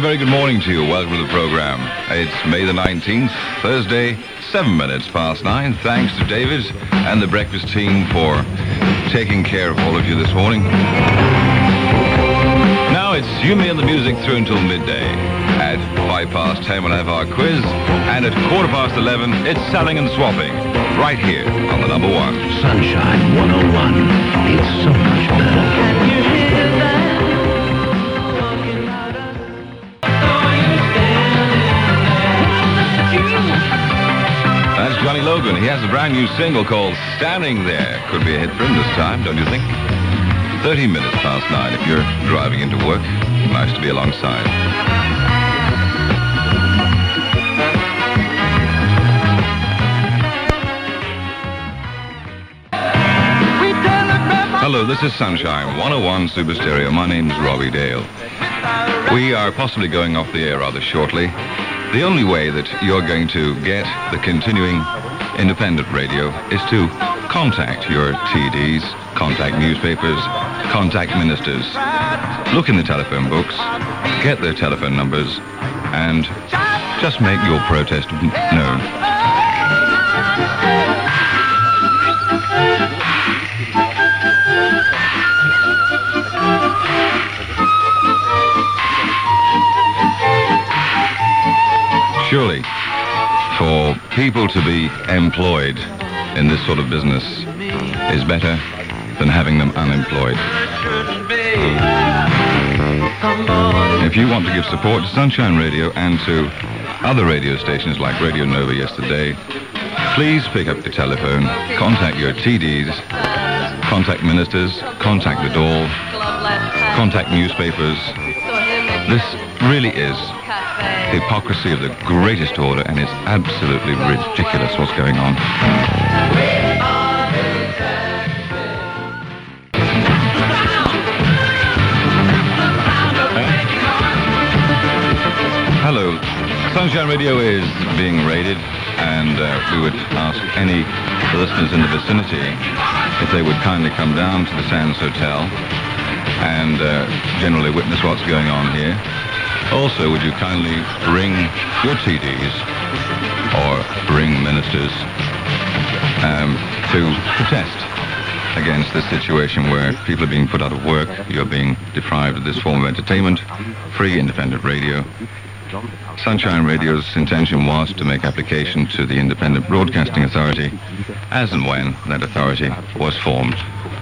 very good morning to you. Welcome to the program. It's May the 19th, Thursday, 7 minutes past 9. Thanks to David and the breakfast team for taking care of all of you this morning. Now it's you, me, and the music through until midday. At 10:05, we'll have our quiz. And at 11:15, it's selling and swapping. Right here on the number one. Sunshine 101. It's so much better. Can you hear that? That's Johnny Logan. He has a brand new single called Standing There. Could be a hit for him this time, don't you think? 30 minutes past 9 if you're driving into work. Nice to be alongside. Hello, this is Sunshine 101 Super Stereo. My name's Robbie Dale. We are possibly going off the air rather shortly. The only way that you're going to get the continuing independent radio is to contact your TDs, contact newspapers, contact ministers. Look in the telephone books, get their telephone numbers, and just make your protest known. Surely, for people to be employed in this sort of business is better than having them unemployed. If you want to give support to Sunshine Radio and to other radio stations like Radio Nova yesterday, please pick up the telephone, contact your TDs, contact ministers, contact the Dole, contact newspapers. This really is hypocrisy of the greatest order, and it's absolutely ridiculous what's going on. Hello. Sunshine Radio is being raided, and we would ask any listeners in the vicinity if they would kindly come down to the Sands Hotel and generally witness what's going on here. Also, would you kindly ring your TDs or ring ministers to protest against this situation where people are being put out of work, you're being deprived of this form of entertainment, free independent radio. Sunshine Radio's intention was to make application to the Independent Broadcasting Authority as and when that authority was formed.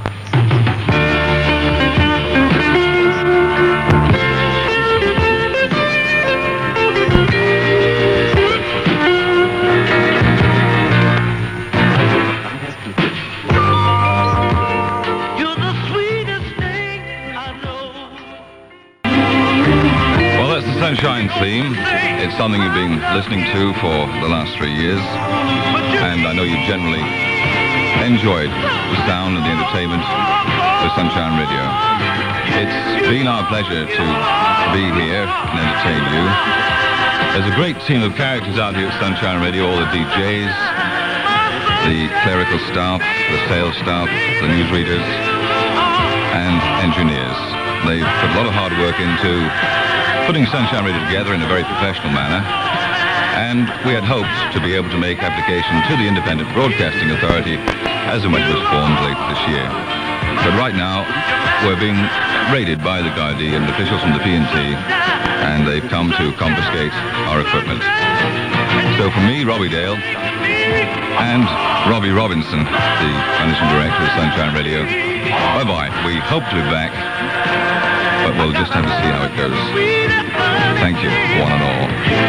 Sunshine theme. It's something you've been listening to for the last 3 years, and I know you've generally enjoyed the sound and the entertainment of Sunshine Radio. It's been our pleasure to be here and entertain you. There's a great team of characters out here at Sunshine Radio, all the DJs, the clerical staff, the sales staff, the newsreaders, and engineers. They've put a lot of hard work into putting Sunshine Radio together in a very professional manner, and we had hoped to be able to make application to the Independent Broadcasting Authority as and when it was formed later this year. But right now, we're being raided by the Gardaí and officials from the P&T, and they've come to confiscate our equipment. So for me, Robbie Dale, and Robbie Robinson, the managing director of Sunshine Radio, bye-bye. We hope to be back, but we'll just have to see how it goes. Thank you, one and all.